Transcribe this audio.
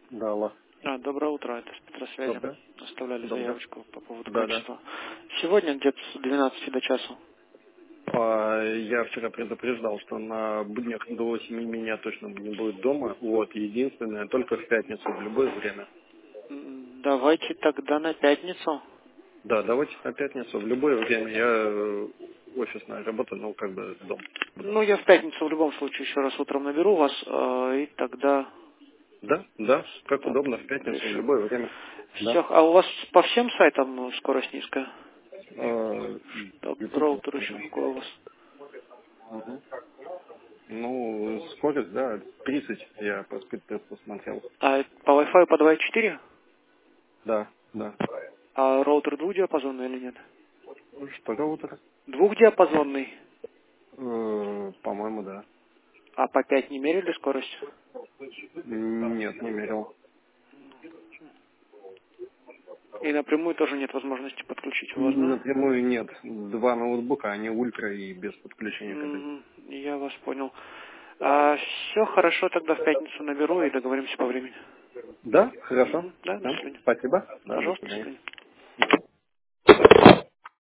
Да, алло. Доброе утро, это с Петросвязи. Доброе. Оставляли Доброе. заявочку по поводу Да, да. качества. Сегодня где-то с 12 до часу. Я вчера предупреждал, что на буднях до 7 меня точно не будет дома. Вот, единственное, только в пятницу, в любое время. Давайте тогда на пятницу. Да, давайте на пятницу, в любое время. Я офисная работа, ну, как бы дом буду. Ну, я в пятницу в любом случае еще раз утром наберу вас, и тогда Да, да, как так, удобно, в пятницу, в решим. любое время. Да. Все, а у вас по всем сайтам скорость низкая? Так, YouTube. роутер еще какой у вас? Мгм. Ну, скорость, да, 30 я по спид-тесту смотрел. А по Wi-Fi по 2.4? Да, да. А роутер двухдиапазонный или нет? Что роутер? Двухдиапазонный. По-моему, да. А по 5 не мерили скорость? Нет, не мерил. И напрямую тоже нет возможности подключить у вас, да? Напрямую нет. Два ноутбука, они ультра и без подключения к этой. Я вас понял. Все хорошо, тогда в пятницу наберу и договоримся по времени. Да, хорошо. Да, до Да. свидания. Спасибо. Да, до Пожалуйста, до свидания. свидания.